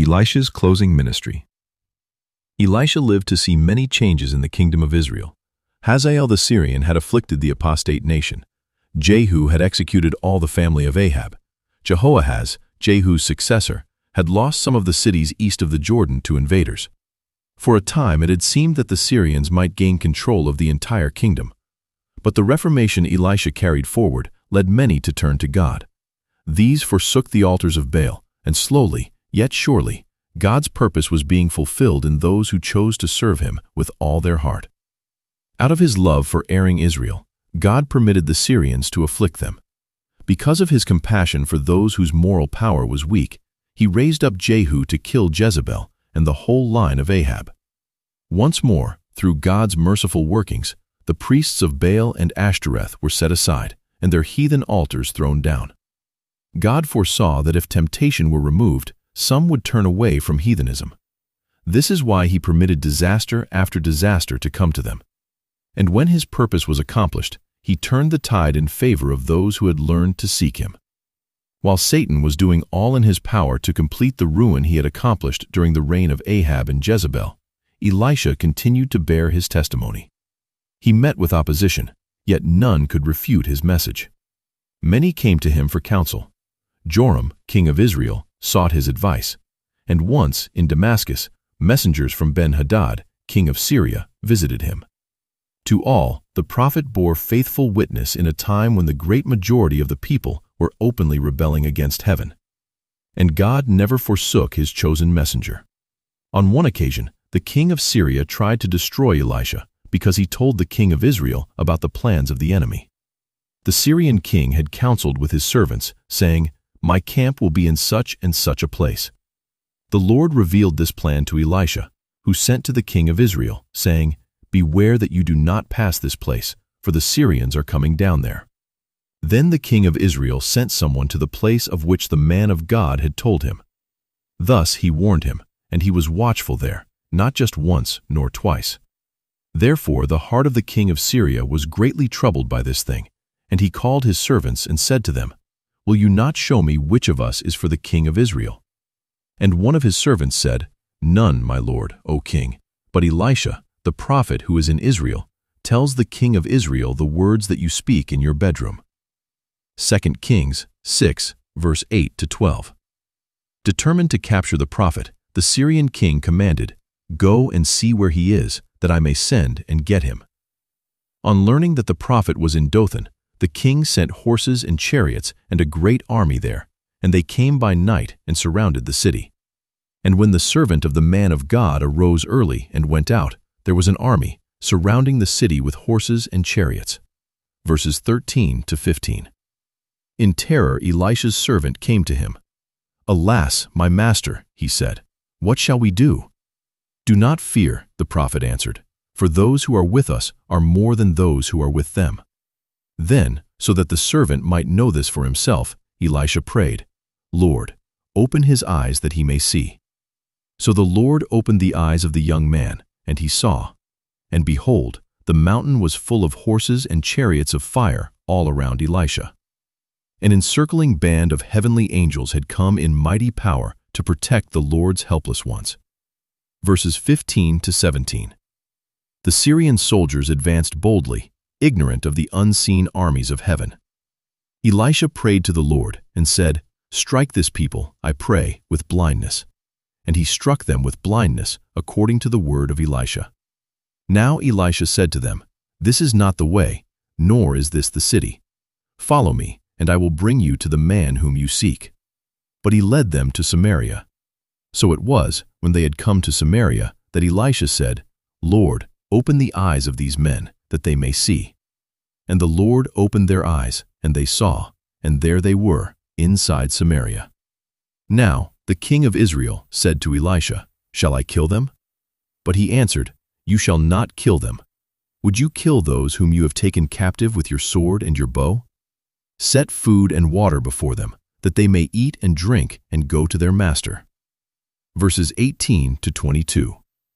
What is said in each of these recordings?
Elisha's closing ministry. Elisha lived to see many changes in the kingdom of Israel. Hazael the Syrian had afflicted the apostate nation. Jehu had executed all the family of Ahab. Jehoahaz, Jehu's successor, had lost some of the cities east of the Jordan to invaders. For a time it had seemed that the Syrians might gain control of the entire kingdom. But the reformation Elisha carried forward led many to turn to God. These forsook the altars of Baal, and slowly, yet surely, God's purpose was being fulfilled in those who chose to serve Him with all their heart. Out of His love for erring Israel, God permitted the Syrians to afflict them. Because of His compassion for those whose moral power was weak, He raised up Jehu to kill Jezebel and the whole line of Ahab. Once more, through God's merciful workings, the priests of Baal and Ashtoreth were set aside, and their heathen altars thrown down. God foresaw that if temptation were removed, some would turn away from heathenism. This is why He permitted disaster after disaster to come to them. And when His purpose was accomplished, He turned the tide in favor of those who had learned to seek Him. While Satan was doing all in his power to complete the ruin he had accomplished during the reign of Ahab and Jezebel, Elisha continued to bear his testimony. He met with opposition, yet none could refute his message. Many came to him for counsel. Joram, king of Israel, sought his advice, and once, in Damascus, messengers from Ben-Hadad, king of Syria, visited him. To all, the prophet bore faithful witness in a time when the great majority of the people were openly rebelling against heaven. And God never forsook His chosen messenger. On one occasion, the king of Syria tried to destroy Elisha because he told the king of Israel about the plans of the enemy. The Syrian king had counseled with his servants, saying, "My camp will be in such and such a place." The Lord revealed this plan to Elisha, who sent to the king of Israel, saying, "Beware that you do not pass this place, for the Syrians are coming down there." Then the king of Israel sent someone to the place of which the man of God had told him. Thus he warned him, and he was watchful there, not just once nor twice. Therefore the heart of the king of Syria was greatly troubled by this thing, and he called his servants and said to them, "Will you not show me which of us is for the king of Israel?" And one of his servants said, "None, my lord, O king, but Elisha, the prophet who is in Israel, tells the king of Israel the words that you speak in your bedroom." 2 Kings 6, verse 8 to 12. Determined to capture the prophet, the Syrian king commanded, "Go and see where he is, that I may send and get him." On learning that the prophet was in Dothan, the king sent horses and chariots and a great army there, and they came by night and surrounded the city. And when the servant of the man of God arose early and went out, there was an army surrounding the city with horses and chariots. Verses 13 to 15. In terror Elisha's servant came to him. "Alas, my master," he said, "what shall we do?" "Do not fear," the prophet answered, "for those who are with us are more than those who are with them." Then, so that the servant might know this for himself, Elisha prayed, "Lord, open his eyes that he may see." So the Lord opened the eyes of the young man, and he saw. And behold, the mountain was full of horses and chariots of fire all around Elisha. An encircling band of heavenly angels had come in mighty power to protect the Lord's helpless ones. Verses 15 to 17. The Syrian soldiers advanced boldly, ignorant of the unseen armies of heaven. Elisha prayed to the Lord and said, "Strike this people, I pray, with blindness." And he struck them with blindness according to the word of Elisha. Now Elisha said to them, "This is not the way, nor is this the city. Follow me, and I will bring you to the man whom you seek." But he led them to Samaria. So it was, when they had come to Samaria, that Elisha said, "Lord, open the eyes of these men, that they may see." And the Lord opened their eyes, and they saw, and there they were, inside Samaria. Now the king of Israel said to Elisha, "Shall I kill them?" But he answered, "You shall not kill them. Would you kill those whom you have taken captive with your sword and your bow? Set food and water before them, that they may eat and drink and go to their master." Verses 18 to 22.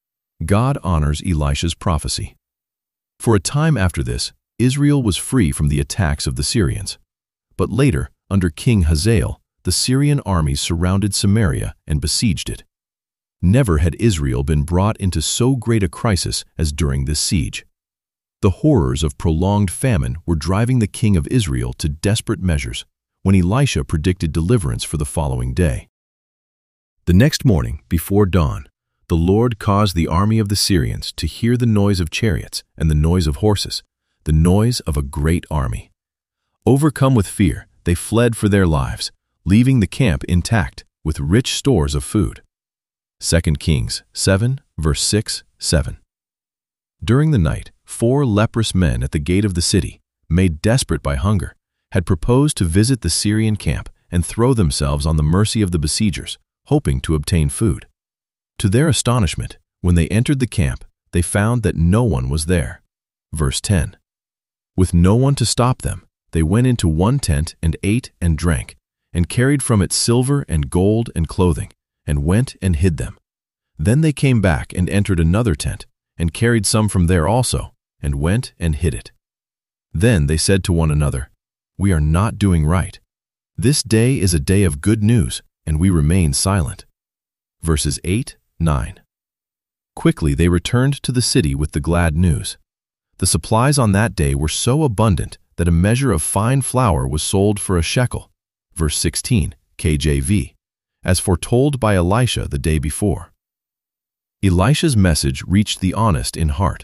God honors Elisha's prophecy. For a time after this, Israel was free from the attacks of the Syrians. But later, under King Hazael, the Syrian armies surrounded Samaria and besieged it. Never had Israel been brought into so great a crisis as during this siege. The horrors of prolonged famine were driving the king of Israel to desperate measures when Elisha predicted deliverance for the following day. The next morning, before dawn, the Lord caused the army of the Syrians to hear the noise of chariots and the noise of horses, the noise of a great army. Overcome with fear, they fled for their lives, leaving the camp intact with rich stores of food. 2 Kings 7, verse 6-7. During the night, 4 leprous men at the gate of the city, made desperate by hunger, had proposed to visit the Syrian camp and throw themselves on the mercy of the besiegers, hoping to obtain food. To their astonishment, when they entered the camp, they found that no one was there. Verse 10. With no one to stop them, they went into one tent and ate and drank, and carried from it silver and gold and clothing, and went and hid them. Then they came back and entered another tent, and carried some from there also, and went and hid it. Then they said to one another, "We are not doing right. This day is a day of good news, and we remain silent." Verses 8-9. Quickly they returned to the city with the glad news. The supplies on that day were so abundant that a measure of fine flour was sold for a shekel. Verse 16, KJV, as foretold by Elisha the day before. Elisha's message reached the honest in heart.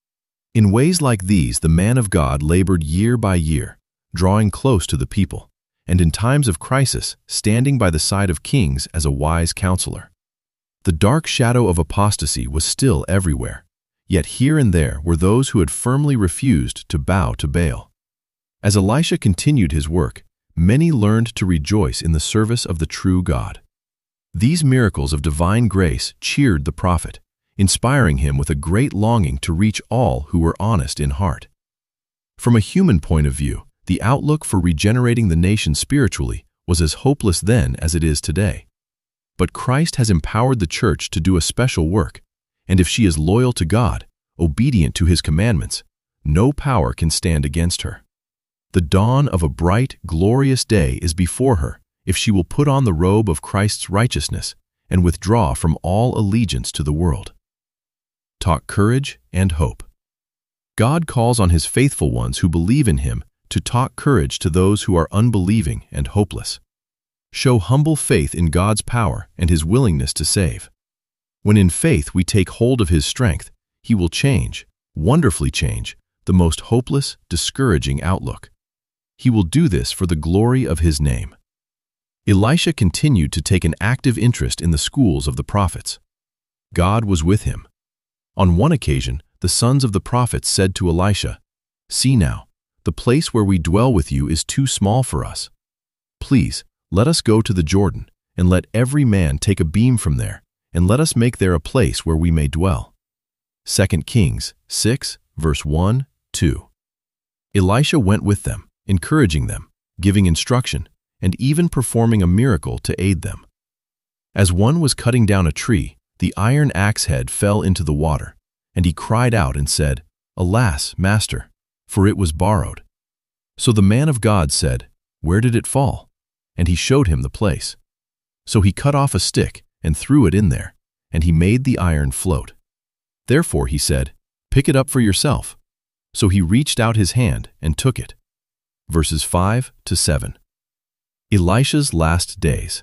In ways like these, the man of God labored year by year, drawing close to the people, and in times of crisis, standing by the side of kings as a wise counselor. The dark shadow of apostasy was still everywhere, yet here and there were those who had firmly refused to bow to Baal. As Elisha continued his work, many learned to rejoice in the service of the true God. These miracles of divine grace cheered the prophet, inspiring him with a great longing to reach all who were honest in heart. From a human point of view, the outlook for regenerating the nation spiritually was as hopeless then as it is today. But Christ has empowered the church to do a special work, and if she is loyal to God, obedient to His commandments, no power can stand against her. The dawn of a bright, glorious day is before her if she will put on the robe of Christ's righteousness and withdraw from all allegiance to the world. Talk courage and hope. God calls on His faithful ones who believe in Him to talk courage to those who are unbelieving and hopeless. Show humble faith in God's power and His willingness to save. When in faith we take hold of His strength, He will change, wonderfully change, the most hopeless, discouraging outlook. He will do this for the glory of His name. Elisha continued to take an active interest in the schools of the prophets. God was with him. On one occasion, the sons of the prophets said to Elisha, "See now, the place where we dwell with you is too small for us. Please, let us go to the Jordan, and let every man take a beam from there, and let us make there a place where we may dwell." 2 Kings 6, verse 1-2. Elisha went with them, encouraging them, giving instruction, and even performing a miracle to aid them. As one was cutting down a tree, the iron axe head fell into the water, and he cried out and said, "Alas, master, for it was borrowed." So the man of God said, "Where did it fall?" And he showed him the place. So he cut off a stick and threw it in there, and he made the iron float. Therefore he said, "Pick it up for yourself." So he reached out his hand and took it. Verses 5-7. Elisha's last days.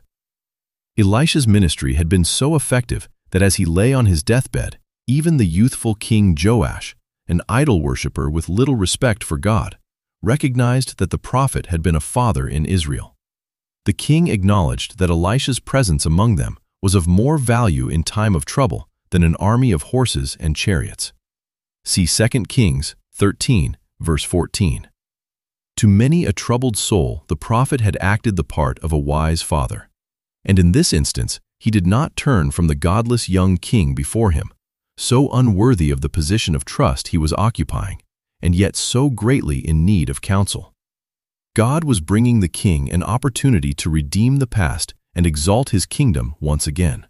Elisha's ministry had been so effective that as he lay on his deathbed, even the youthful King Joash, an idol worshiper with little respect for God, recognized that the prophet had been a father in Israel. The king acknowledged that Elisha's presence among them was of more value in time of trouble than an army of horses and chariots. See 2 Kings 13, verse 14. To many a troubled soul, the prophet had acted the part of a wise father. And in this instance, he did not turn from the godless young king before him, so unworthy of the position of trust he was occupying, and yet so greatly in need of counsel. God was bringing the king an opportunity to redeem the past and exalt his kingdom once again.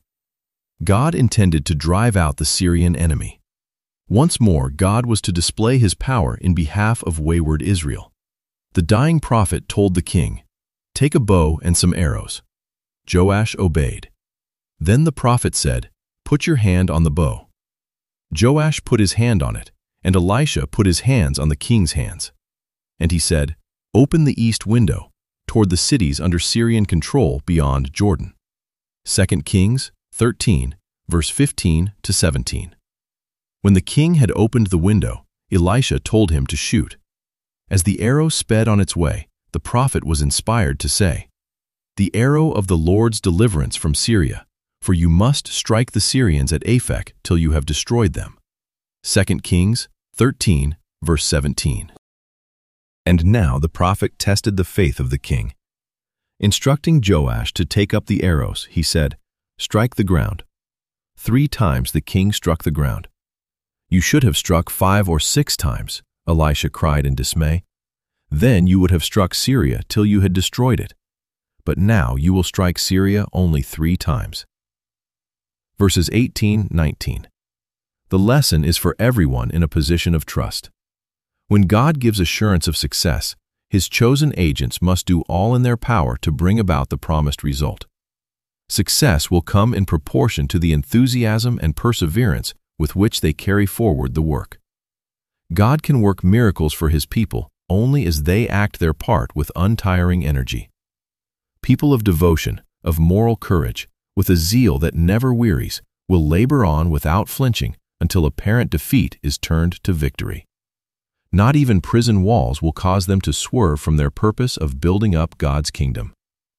God intended to drive out the Syrian enemy. Once more, God was to display His power in behalf of wayward Israel. The dying prophet told the king, "Take a bow and some arrows." Joash obeyed. Then the prophet said, "Put your hand on the bow." Joash put his hand on it, and Elisha put his hands on the king's hands. And he said, "Open the east window, toward the cities under Syrian control beyond Jordan." 2 Kings 13, verse 15 to 17. When the king had opened the window, Elisha told him to shoot. As the arrow sped on its way, the prophet was inspired to say, "The arrow of the Lord's deliverance from Syria, for you must strike the Syrians at Aphek till you have destroyed them." 2 Kings 13, verse 17. And now the prophet tested the faith of the king. Instructing Joash to take up the arrows, he said, "Strike the ground." 3 times the king struck the ground. "You should have struck 5 or 6 times, Elisha cried in dismay. "Then you would have struck Syria till you had destroyed it. But now you will strike Syria only 3 times. Verses 18-19. The lesson is for everyone in a position of trust. When God gives assurance of success, His chosen agents must do all in their power to bring about the promised result. Success will come in proportion to the enthusiasm and perseverance with which they carry forward the work. God can work miracles for His people only as they act their part with untiring energy. People of devotion, of moral courage, with a zeal that never wearies, will labor on without flinching until apparent defeat is turned to victory. Not even prison walls will cause them to swerve from their purpose of building up God's kingdom.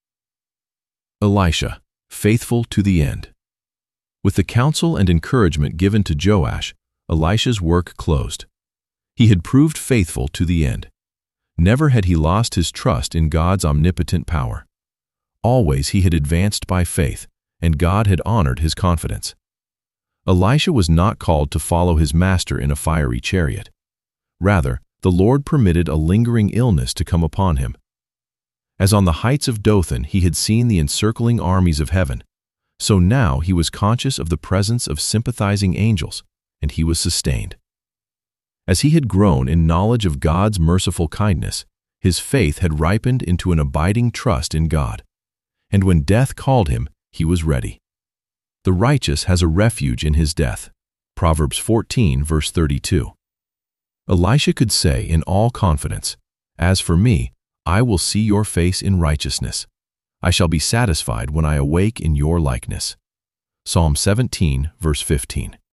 Elisha, faithful to the end. With the counsel and encouragement given to Joash, Elisha's work closed. He had proved faithful to the end. Never had he lost his trust in God's omnipotent power. Always he had advanced by faith, and God had honored his confidence. Elisha was not called to follow his master in a fiery chariot. Rather, the Lord permitted a lingering illness to come upon him. As on the heights of Dothan he had seen the encircling armies of heaven, so now he was conscious of the presence of sympathizing angels, and he was sustained. As he had grown in knowledge of God's merciful kindness, his faith had ripened into an abiding trust in God. And when death called him, he was ready. The righteous has a refuge in his death. Proverbs 14, verse 32. Elisha could say in all confidence, "As for me, I will see your face in righteousness. I shall be satisfied when I awake in your likeness." Psalm 17, verse 15.